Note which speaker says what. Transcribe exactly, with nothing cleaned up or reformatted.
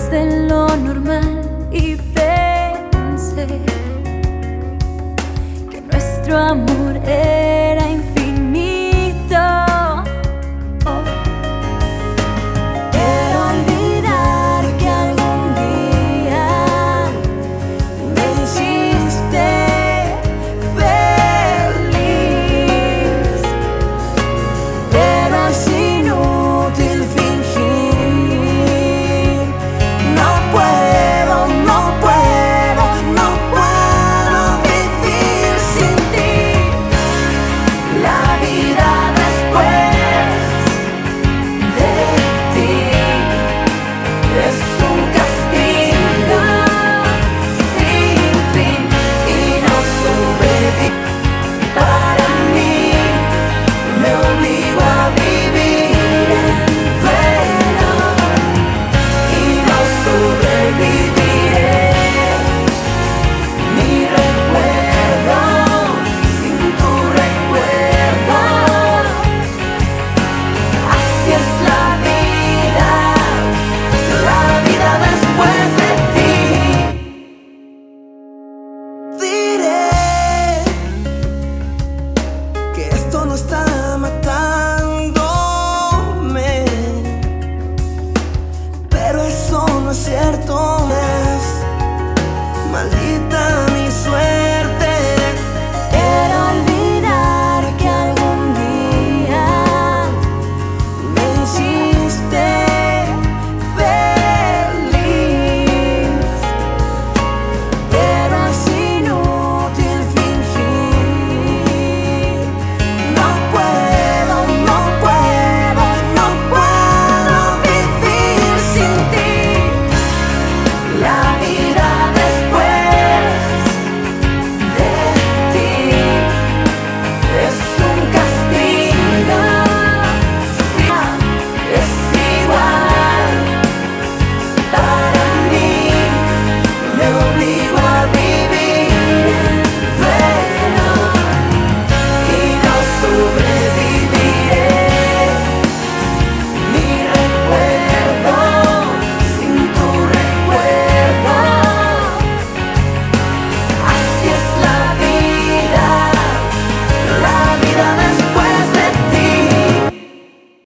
Speaker 1: más de lo normal y pensé que nuestro amor era infinito. Oh. Quiero olvidar que algún día me hiciste feliz, pero es inútil fingir. No puedo, no puedo, no puedo vivir sin ti. La vida después de ti es un castigo sin fin y no sobrevivir. Para mí me obligo a vivir en velo y no sobreviviré. Mi recuerdo sin tu recuerdo. Así es la vida, la vida después de ti. Diré que esto no está matándome, pero eso no es cierto.